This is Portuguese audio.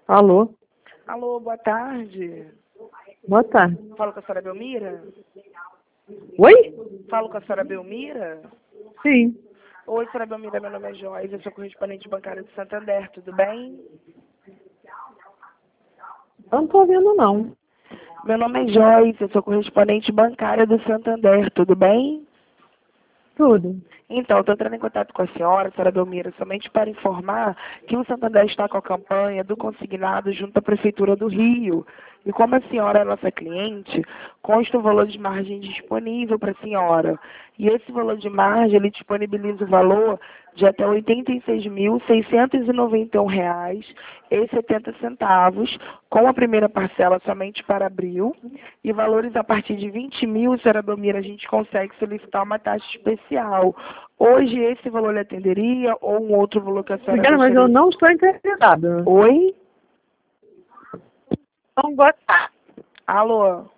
Alô? Alô, boa tarde. Boa tarde. Falo com a senhora Belmira? Oi? Falo com a senhora Belmira? Sim. Oi, senhora Belmira, meu nome é Joyce, eu sou correspondente bancária do Santander, tudo bem? Eu não tô vendo, não. Meu nome é Joyce, eu sou correspondente bancária do Santander, tudo bem? Tudo. Então, estou entrando em contato com a senhora Belmira, somente para informar que o Santander está com a campanha do consignado junto à Prefeitura do Rio. E como a senhora é nossa cliente, consta o valor de margem disponível para a senhora. E esse valor de margem, ele disponibiliza o valor de até R$ 86.691,70, com a primeira parcela somente para abril. E valores a partir de 20 mil, senhora Belmira, a gente consegue solicitar uma taxa especial. Hoje esse valor lhe atenderia ou um outro valor que a senhora Obrigada, mas eu gostaria? não estou interessada. Oi? Então, boa tarde. Alô?